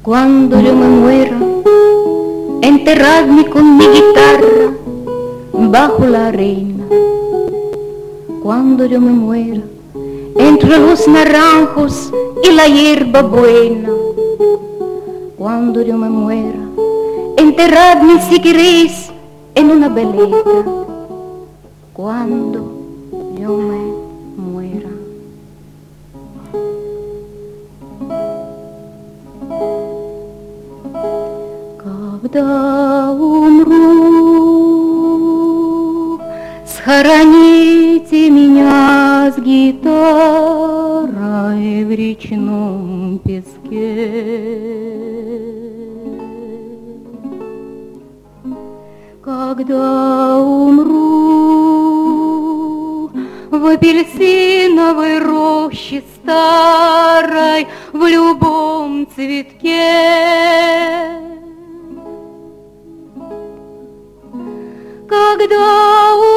Cuando yo me muera, enterradme con mi guitarra bajo la arena. Cuando yo me muera, entre los naranjos y la hierba buena. Cuando yo me muera, enterradme si queréis en una veleta. Cuando yo me muera. Когда умру, схороните меня с гитарой в речном песке. Когда умру в апельсиновой роще старой, в любом цветке. Когда